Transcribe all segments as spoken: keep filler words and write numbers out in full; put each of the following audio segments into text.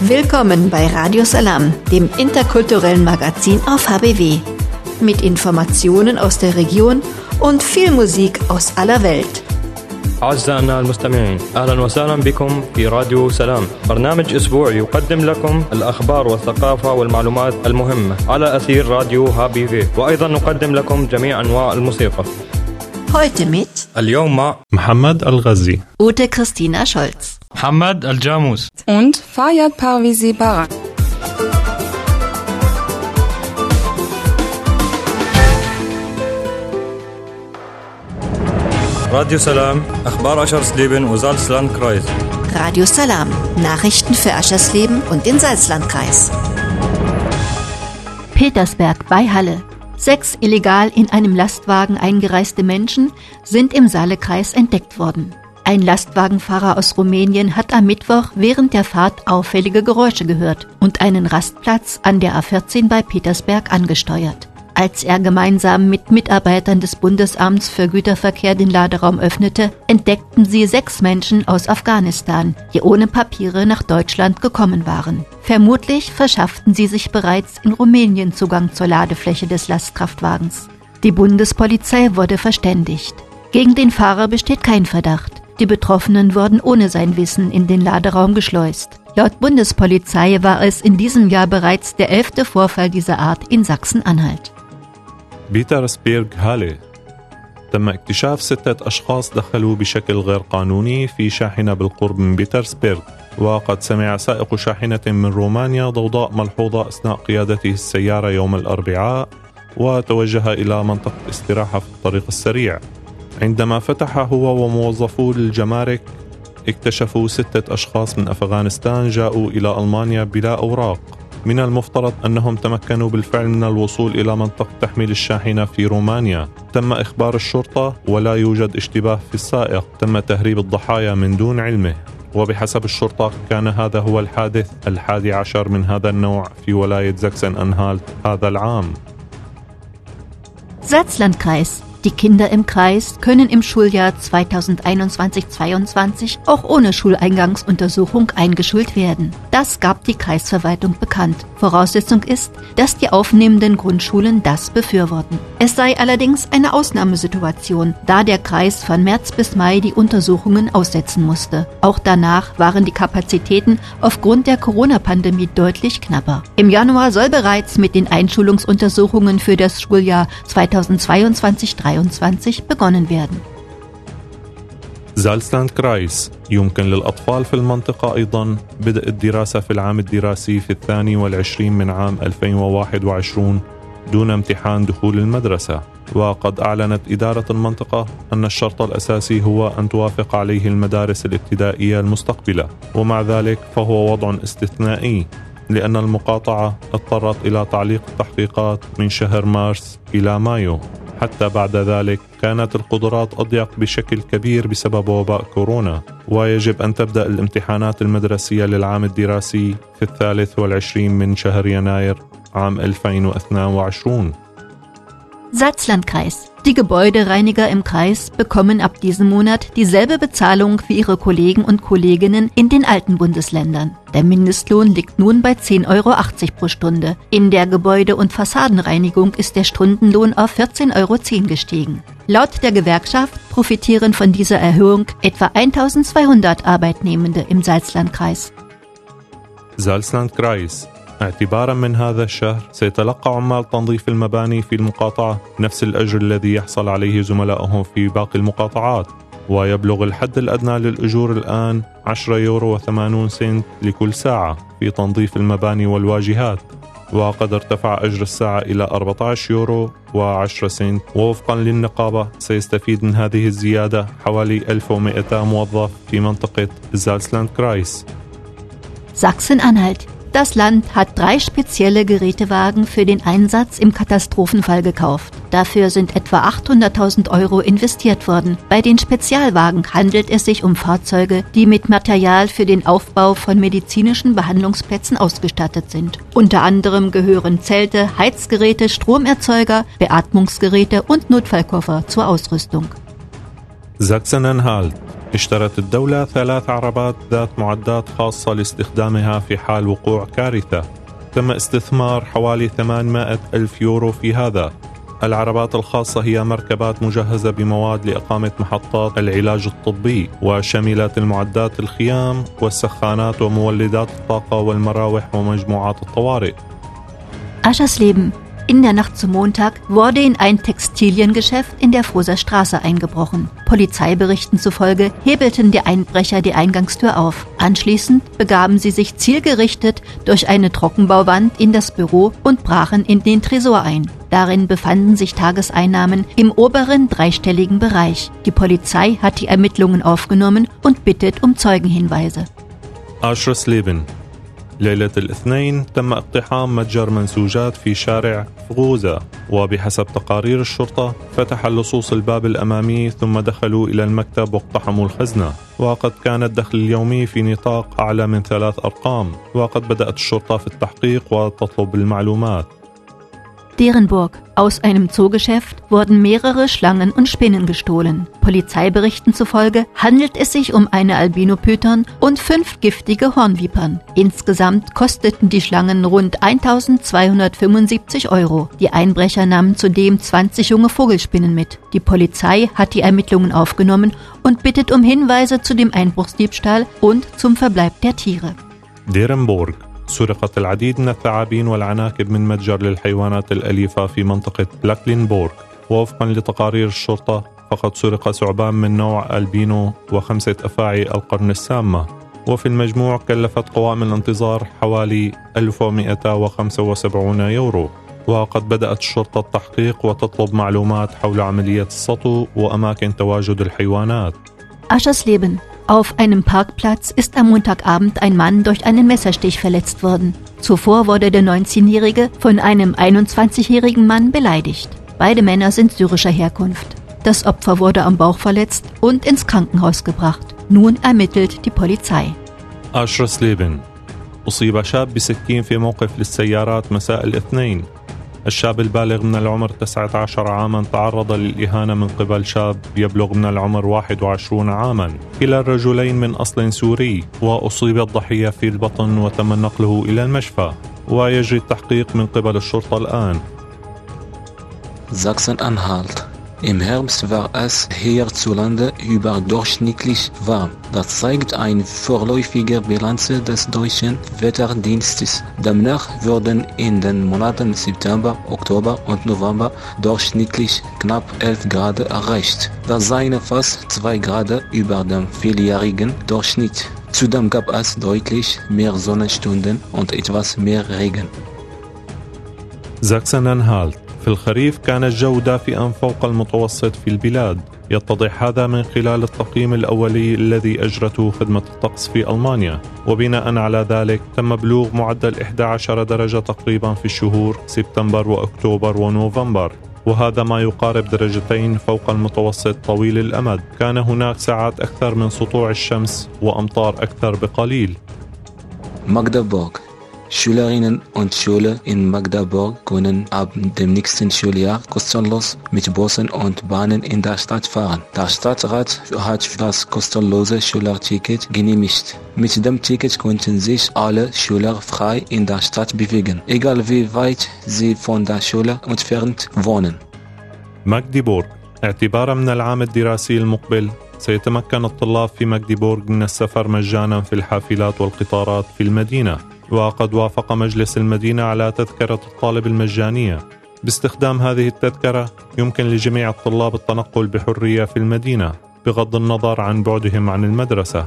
Willkommen bei Radio Salam, dem interkulturellen Magazin auf H B W. Mit Informationen aus der Region und viel Musik aus aller Welt. أعزائنا المستمعين، أهلا وسهلا بكم في راديو سلام، برنامج أسبوعي يقدم لكم الأخبار والثقافة والمعلومات المهمة على أثير راديو ها بي في، وأيضا نقدم لكم جميع أنواع الموسيقى. Heute mit اليوم مع محمد الغزي، Ute Christina Scholz, محمد الجاموس und Fayad Parvizi Barak. راديو سلام، أخبار أشرسليبن وزالسلاندكرايز. Radio Salam, Nachrichten für Aschersleben und den Salzlandkreis. Petersberg bei Halle. Sechs illegal in einem Lastwagen eingereiste Menschen sind im Saalekreis entdeckt worden. Ein Lastwagenfahrer aus Rumänien hat am Mittwoch während der Fahrt auffällige Geräusche gehört und einen Rastplatz an der A vierzehn bei Petersberg angesteuert. Als er gemeinsam mit Mitarbeitern des Bundesamts für Güterverkehr den Laderaum öffnete, entdeckten sie sechs Menschen aus Afghanistan, die ohne Papiere nach Deutschland gekommen waren. Vermutlich verschafften sie sich bereits in Rumänien Zugang zur Ladefläche des Lastkraftwagens. Die Bundespolizei wurde verständigt. Gegen den Fahrer besteht kein Verdacht. Die Betroffenen wurden ohne sein Wissen in den Laderaum geschleust. Laut Bundespolizei war es in diesem Jahr bereits der elfte Vorfall dieser Art in Sachsen-Anhalt. بيترسبيرغ هالي. تم اكتشاف ستة أشخاص دخلوا بشكل غير قانوني في شاحنة بالقرب من بيترسبيرغ، وقد سمع سائق شاحنة من رومانيا ضوضاء ملحوظة أثناء قيادته السيارة يوم الأربعاء، وتوجه إلى منطقة استراحة في الطريق السريع. عندما فتح هو وموظفو الجمارك اكتشفوا ستة أشخاص من أفغانستان جاءوا إلى ألمانيا بلا أوراق. من المفترض أنهم تمكنوا بالفعل من الوصول إلى منطقة تحميل الشاحنة في رومانيا. تم إخبار الشرطة ولا يوجد اشتباه في السائق. تم تهريب الضحايا من دون علمه، وبحسب الشرطة كان هذا هو الحادث الحادي عشر من هذا النوع في ولاية زاكسن أنهالت هذا العام. Salzlandkreis. Die Kinder im Kreis können im Schuljahr zweitausendeinundzwanzig zweiundzwanzig auch ohne Schuleingangsuntersuchung eingeschult werden. Das gab die Kreisverwaltung bekannt. Voraussetzung ist, dass die aufnehmenden Grundschulen das befürworten. Es sei allerdings eine Ausnahmesituation, da der Kreis von März bis Mai die Untersuchungen aussetzen musste. Auch danach waren die Kapazitäten aufgrund der Corona-Pandemie deutlich knapper. Im Januar soll bereits mit den Einschulungsuntersuchungen für das Schuljahr zweitausendzweiundzwanzig dreiundzwanzig begonnen werden. زالسلاندكرايس. يمكن للأطفال في المنطقة أيضا بدء الدراسة في العام الدراسي في الثاني والعشرين من عام ألفين وواحد وعشرين دون امتحان دخول المدرسة، وقد أعلنت إدارة المنطقة أن الشرط الأساسي هو أن توافق عليه المدارس الابتدائية المستقبلة، ومع ذلك فهو وضع استثنائي لأن المقاطعة اضطرت إلى تعليق التحقيقات من شهر مارس إلى مايو. حتى بعد ذلك كانت القدرات أضيق بشكل كبير بسبب وباء كورونا، ويجب أن تبدأ الامتحانات المدرسية للعام الدراسي في الثالث والعشرين من شهر يناير عام ألفين واثنين وعشرين. Salzlandkreis. Die Gebäudereiniger im Kreis bekommen ab diesem Monat dieselbe Bezahlung wie ihre Kollegen und Kolleginnen in den alten Bundesländern. Der Mindestlohn liegt nun bei zehn Euro achtzig pro Stunde. In der Gebäude- und Fassadenreinigung ist der Stundenlohn auf vierzehn Euro zehn gestiegen. Laut der Gewerkschaft profitieren von dieser Erhöhung etwa eintausendzweihundert Arbeitnehmende im Salzlandkreis. زالسلاندكرايس. اعتبارا من هذا الشهر سيتلقى عمال تنظيف المباني في المقاطعة نفس الأجر الذي يحصل عليه زملائهم في باقي المقاطعات، ويبلغ الحد الأدنى للأجور الآن عشرة يورو وثمانون سنت لكل ساعة في تنظيف المباني والواجهات، وقد ارتفع أجر الساعة إلى أربعة عشر يورو وعشرة سنت. ووفقا للنقابة سيستفيد من هذه الزيادة حوالي ألف ومئتين موظف في منطقة زالسلاندكرايس. Sachsen-Anhalt. Das Land hat drei spezielle Gerätewagen für den Einsatz im Katastrophenfall gekauft. Dafür sind etwa achthunderttausend Euro investiert worden. Bei den Spezialwagen handelt es sich um Fahrzeuge, die mit Material für den Aufbau von medizinischen Behandlungsplätzen ausgestattet sind. Unter anderem gehören Zelte, Heizgeräte, Stromerzeuger, Beatmungsgeräte und Notfallkoffer zur Ausrüstung. Sachsen-Anhalt. اشترت الدولة ثلاث عربات ذات معدات خاصة لاستخدامها في حال وقوع كارثة. تم استثمار حوالي ثمانمائة ألف يورو في هذا. العربات الخاصة هي مركبات مجهزة بمواد لإقامة محطات العلاج الطبي، وشملت المعدات الخيام والسخانات ومولدات الطاقة والمراوح ومجموعات الطوارئ. Aschers Leben. In der Nacht zum Montag wurde in ein Textiliengeschäft in der Frohser Straße eingebrochen. Polizeiberichten zufolge hebelten die Einbrecher die Eingangstür auf. Anschließend begaben sie sich zielgerichtet durch eine Trockenbauwand in das Büro und brachen in den Tresor ein. Darin befanden sich Tageseinnahmen im oberen dreistelligen Bereich. Die Polizei hat die Ermittlungen aufgenommen und bittet um Zeugenhinweise. Aschers Leben. ليلة الاثنين تم اقتحام متجر منسوجات في شارع فغوزة، وبحسب تقارير الشرطة فتح اللصوص الباب الأمامي ثم دخلوا إلى المكتب واقتحموا الخزنة، وقد كان الدخل اليومي في نطاق أعلى من ثلاث أرقام، وقد بدأت الشرطة في التحقيق وتطلب المعلومات. Derenburg. Aus einem Zoogeschäft wurden mehrere Schlangen und Spinnen gestohlen. Polizeiberichten zufolge handelt es sich um eine Albino-Python und fünf giftige Hornvipern. Insgesamt kosteten die Schlangen rund eintausendzweihundertfünfundsiebzig Euro. Die Einbrecher nahmen zudem zwanzig junge Vogelspinnen mit. Die Polizei hat die Ermittlungen aufgenommen und bittet um Hinweise zu dem Einbruchsdiebstahl und zum Verbleib der Tiere. Derenburg. سرقت العديد من الثعابين والعناكب من متجر للحيوانات الأليفة في منطقة بلاكلينبورغ. ووفقا لتقارير الشرطة فقد سرق ثعبان من نوع ألبينو وخمسة أفاعي القرن السامة، وفي المجموع كلفت قوائم الانتظار حوالي ألف ومئة وخمسة وسبعين يورو. وقد بدأت الشرطة التحقيق وتطلب معلومات حول عملية السطو وأماكن تواجد الحيوانات. Aschers Leben. Auf einem Parkplatz ist am Montagabend ein Mann durch einen Messerstich verletzt worden. Zuvor wurde der neunzehnjährige von einem einundzwanzigjährigen Mann beleidigt. Beide Männer sind syrischer Herkunft. Das Opfer wurde am Bauch verletzt und ins Krankenhaus gebracht. Nun ermittelt die Polizei. Aschers Leben. أصيب شاب بسكين في موقف للسيارات مساء الاثنين. الشاب البالغ من العمر تسعة عشر عاما تعرض للإهانة من قبل شاب يبلغ من العمر واحد وعشرين عاما. كلا الرجلين من أصل سوري، وأصيب الضحية في البطن وتم نقله إلى المشفى، ويجري التحقيق من قبل الشرطة الآن. Sachsen-Anhalt. Im Herbst war es hierzulande überdurchschnittlich warm. Das zeigt eine vorläufige Bilanz des deutschen Wetterdienstes. Demnach wurden in den Monaten September, Oktober und November durchschnittlich knapp elf Grad erreicht. Das seien fast zwei Grad über dem vierjährigen Durchschnitt. Zudem gab es deutlich mehr Sonnenstunden und etwas mehr Regen. Sachsen-Anhalt. في الخريف كان الجو دافئا فوق المتوسط في البلاد. يتضح هذا من خلال التقييم الأولي الذي أجرته خدمة الطقس في ألمانيا، وبناء على ذلك تم بلوغ معدل إحدى عشرة درجة تقريبا في الشهور سبتمبر وأكتوبر ونوفمبر، وهذا ما يقارب درجتين فوق المتوسط طويل الأمد. كان هناك ساعات أكثر من سطوع الشمس وأمطار أكثر بقليل. Magdeburg. Schülerinnen und Schüler in Magdeburg können ab dem nächsten Schuljahr kostenlos mit Bussen und Bahnen in der Stadt fahren. Der Stadtrat hat das kostenlose Schülerticket genehmigt. Mit dem Ticket konnten sich alle Schüler frei in der Stadt bewegen, egal wie weit sie von der Schule entfernt wohnen. ماغديبورغ. اعتبارا من العام الدراسي المقبل سيتمكن الطلاب في ماغديبورغ من السفر مجانا في الحافلات والقطارات في المدينة، وقد وافق مجلس المدينة على تذكرة الطالب المجانية. باستخدام هذه التذكرة يمكن لجميع الطلاب التنقل بحرية في المدينة بغض النظر عن بعدهم عن المدرسة.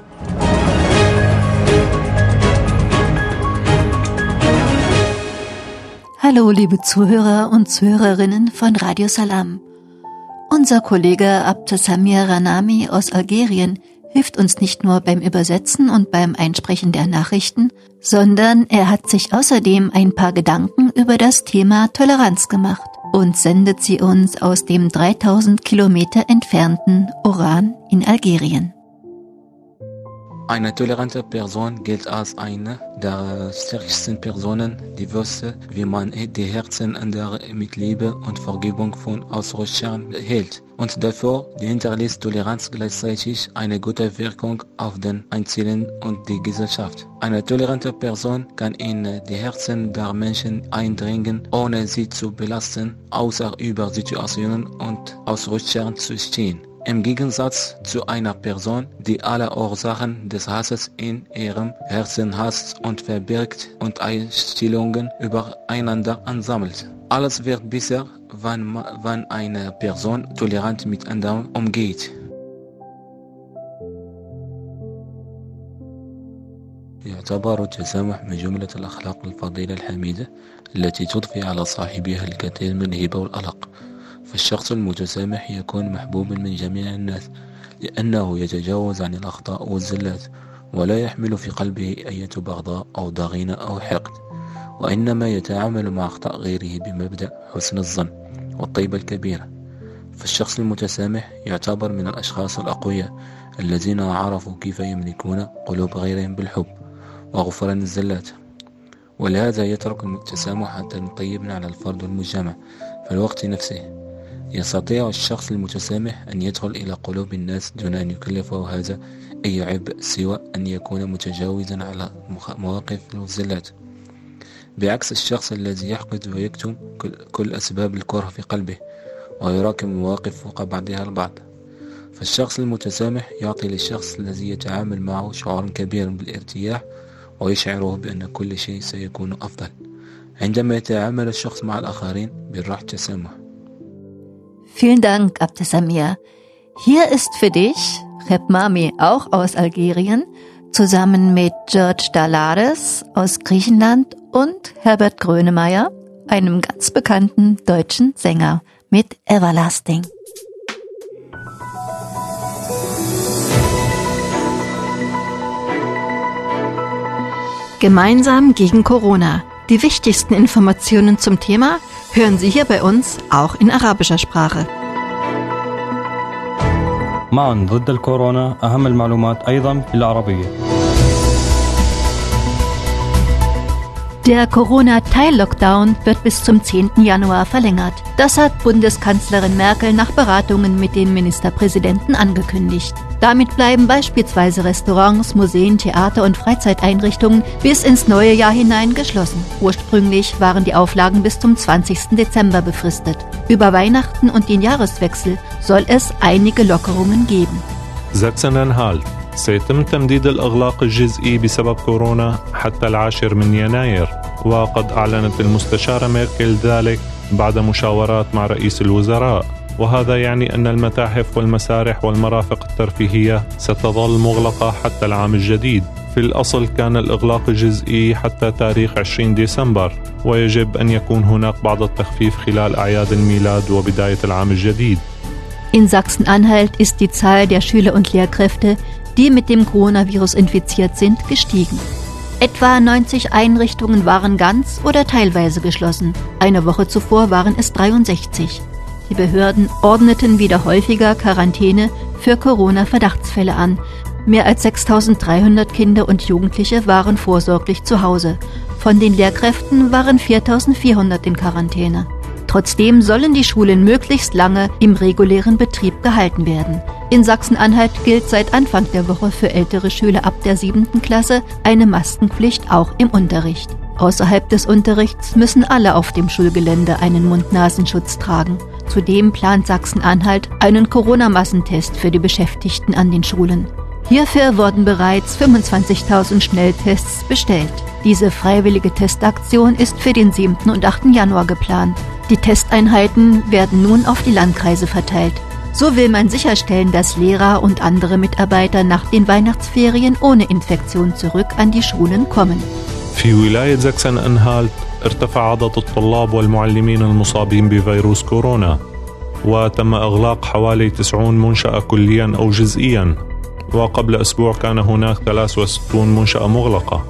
Hallo liebe Zuhörer und Zuhörerinnen von Radio Salam. Unser Kollege Abtesamir Ranami aus Algerien hilft uns nicht nur beim Übersetzen und beim Einsprechen der Nachrichten, sondern er hat sich außerdem ein paar Gedanken über das Thema Toleranz gemacht und sendet sie uns aus dem dreitausend Kilometer entfernten Oran in Algerien. Eine tolerante Person gilt als eine der stärksten Personen, die wusste, wie man die Herzen anderer mit Liebe und Vergebung von Ausrutschern hält. Und dafür hinterlässt Toleranz gleichzeitig eine gute Wirkung auf den Einzelnen und die Gesellschaft. Eine tolerante Person kann in die Herzen der Menschen eindringen, ohne sie zu belasten, außer über Situationen und Ausrutschern zu stehen. Im Gegensatz zu einer Person, die alle Ursachen des Hasses in ihrem Herzen hasst und verbirgt und Einstellungen übereinander ansammelt. Alles wird besser, wenn, wenn eine Person tolerant mit anderen umgeht. يعتبر التسامح من جملة الأخلاق الفضيلة الحميدة التي تضفي على صاحبها الكثير من الهبة والألق. فالشخص المتسامح يكون محبوبا من جميع الناس لأنه يتجاوز عن الأخطاء والزلات ولا يحمل في قلبه أي بغضاء أو ضغينة أو حقد، وإنما يتعامل مع أخطاء غيره بمبدأ حسن الظن والطيبة الكبيرة. فالشخص المتسامح يعتبر من الأشخاص الأقوياء الذين عرفوا كيف يملكون قلوب غيرهم بالحب وغفران الزلات، ولهذا يترك التسامح حتى يطيبن على الفرد والمجتمع في الوقت نفسه. يستطيع الشخص المتسامح أن يدخل إلى قلوب الناس دون أن يكلفه هذا أي عبء سوى أن يكون متجاوزا على مواقف الزلات، بعكس الشخص الذي يحقد ويكتم كل أسباب الكره في قلبه ويراكم مواقف فوق بعضها البعض. فالشخص المتسامح يعطي للشخص الذي يتعامل معه شعورا كبيرا بالارتياح ويشعره بأن كل شيء سيكون أفضل عندما يتعامل الشخص مع الآخرين بالروح التسامح. Vielen Dank, Abdesamir. Hier ist für dich Reb Mami, auch aus Algerien, zusammen mit George Dalades aus Griechenland und Herbert Grönemeyer, einem ganz bekannten deutschen Sänger, mit Everlasting. Gemeinsam gegen Corona. Die wichtigsten Informationen zum Thema hören Sie hier bei uns auch in arabischer Sprache. معا ضد الكورونا أهم المعلومات أيضا بالعربية. Der Corona-Teil-Lockdown wird bis zum zehnten Januar verlängert. Das hat Bundeskanzlerin Merkel nach Beratungen mit den Ministerpräsidenten angekündigt. Damit bleiben beispielsweise Restaurants, Museen, Theater und Freizeiteinrichtungen bis ins neue Jahr hinein geschlossen. Ursprünglich waren die Auflagen bis zum zwanzigsten Dezember befristet. Über Weihnachten und den Jahreswechsel soll es einige Lockerungen geben. Sachsen-Anhalt. سيتم تمديد الإغلاق الجزئي بسبب كورونا حتى العاشر من يناير، وقد أعلنت المستشارة ميركل ذلك بعد مشاورات مع رئيس الوزراء، وهذا يعني أن المتاحف والمسارح والمرافق الترفيهية ستظل مغلقة حتى العام الجديد. في الأصل كان الإغلاق الجزئي حتى تاريخ عشرين ديسمبر، ويجب أن يكون هناك بعض التخفيف خلال أعياد الميلاد وبداية العام الجديد. In Sachsen-Anhalt ist die Zahl der Schüler und Lehrkräfte, die mit dem Coronavirus infiziert sind, gestiegen. Etwa neunzig Einrichtungen waren ganz oder teilweise geschlossen. Eine Woche zuvor waren es dreiundsechzig. Die Behörden ordneten wieder häufiger Quarantäne für Corona-Verdachtsfälle an. Mehr als sechstausenddreihundert Kinder und Jugendliche waren vorsorglich zu Hause. Von den Lehrkräften waren viertausendvierhundert in Quarantäne. Trotzdem sollen die Schulen möglichst lange im regulären Betrieb gehalten werden. In Sachsen-Anhalt gilt seit Anfang der Woche für ältere Schüler ab der siebten Klasse eine Maskenpflicht auch im Unterricht. Außerhalb des Unterrichts müssen alle auf dem Schulgelände einen Mund-Nasenschutz tragen. Zudem plant Sachsen-Anhalt einen Corona-Massentest für die Beschäftigten an den Schulen. Hierfür wurden bereits fünfundzwanzigtausend Schnelltests bestellt. Diese freiwillige Testaktion ist für den siebten und achten Januar geplant. Die Testeinheiten werden nun auf die Landkreise verteilt. So will man sicherstellen, dass Lehrer und andere Mitarbeiter nach den Weihnachtsferien ohne Infektion zurück an die Schulen kommen. في ولاية ساكسن-أنهالت ارتفع عدد الطلاب والمعلمين المصابين بفيروس كورونا، وتم إغلاق حوالي تسعين منشأة كليا أو جزئيا، وقبل أسبوع كان هناك ثلاثة وستين منشأة مغلقة.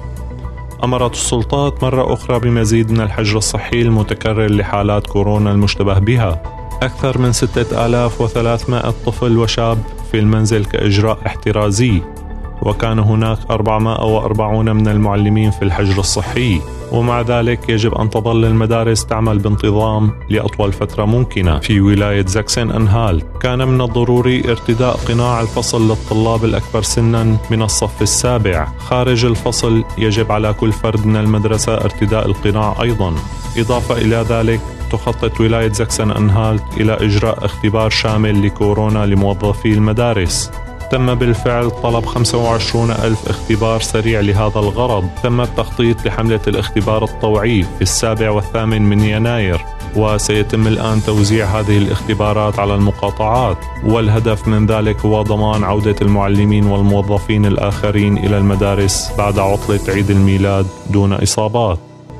أمرت السلطات مرة أخرى بمزيد من الحجر الصحي المتكرر لحالات كورونا المشتبه بها. أكثر من ستة آلاف وثلاثمائة طفل وشاب في المنزل كإجراء احترازي، وكان هناك أربعمائة وأربعين من المعلمين في الحجر الصحي، ومع ذلك يجب أن تظل المدارس تعمل بانتظام لأطول فترة ممكنة. في ولاية زاكسن أنهالت كان من الضروري ارتداء قناع الفصل للطلاب الأكبر سنا من الصف السابع. خارج الفصل يجب على كل فرد من المدرسة ارتداء القناع أيضا. إضافة إلى ذلك تخطط ولاية زاكسن أنهالت إلى إجراء اختبار شامل لكورونا لموظفي المدارس. تم بالفعل طلب خمسة وعشرين ألف اختبار سريع لهذا الغرض. تم التخطيط لحملة الاختبار الطوعي في السابع والثامن من يناير، وسيتم الآن توزيع هذه الاختبارات على المقاطعات، والهدف من ذلك هو ضمان عودة المعلمين والموظفين الآخرين إلى المدارس بعد عطلة عيد الميلاد دون إصابات.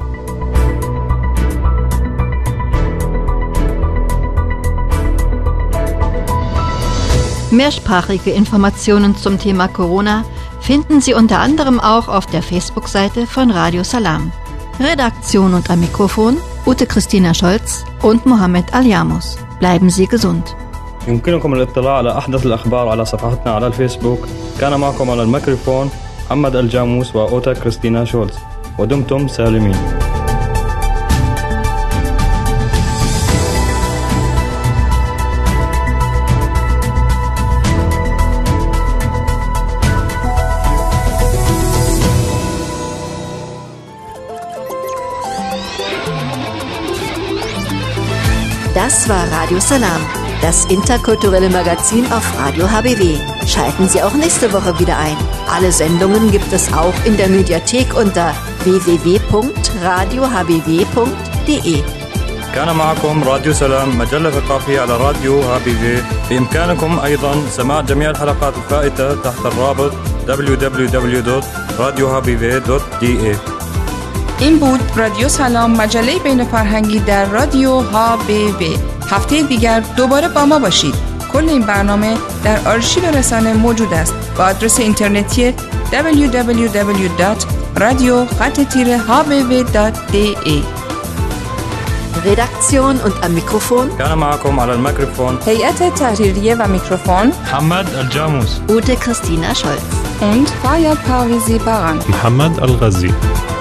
Mehrsprachige Informationen zum Thema Corona finden Sie unter anderem auch auf der Facebook-Seite von Radio Salam. Redaktion und am Mikrofon Ute Christina Scholz und Mohammed Al-Yamus. Bleiben Sie gesund. يمكنكم الاطلاع على أحدث الأخبار على صفحتنا على الفيسبوك. كان معكم على الميكروفون محمد الجاموس وأوتا كريستينا شولز، ودمتم سالمين. Das war Radio Salam, das interkulturelle Magazin auf Radio H B W. Schalten Sie auch nächste Woche wieder ein. Alle Sendungen gibt es auch in der Mediathek unter w w w punkt radio h b w punkt d e. كان معكم راديو سلام، مجلة ثقافية على راديو ها بي في. بإمكانكم أيضا سماع جميع الحلقات الفائتة تحت الرابط دبليو دبليو دبليو دوت رادیو ها بی وی دوت دی ای. این بود رادیو سلام، مجله بین فرهنگی در رادیو ها بی وی. هفته دیگر دوباره با ما باشید. کل این برنامه در آرشیو رسانه موجود است با آدرس اینترنتی دبلیو دبلیو دبلیو دات رادیو خط تیره ها بی وی دات دی ای. Redaktion und am Mikrofon كان معكم على الميكروفون هيئت تحريرية و میکروفون محمد الجاموس، Ute Christina Scholz und Fayad Parvizi Baran. محمد الغزي.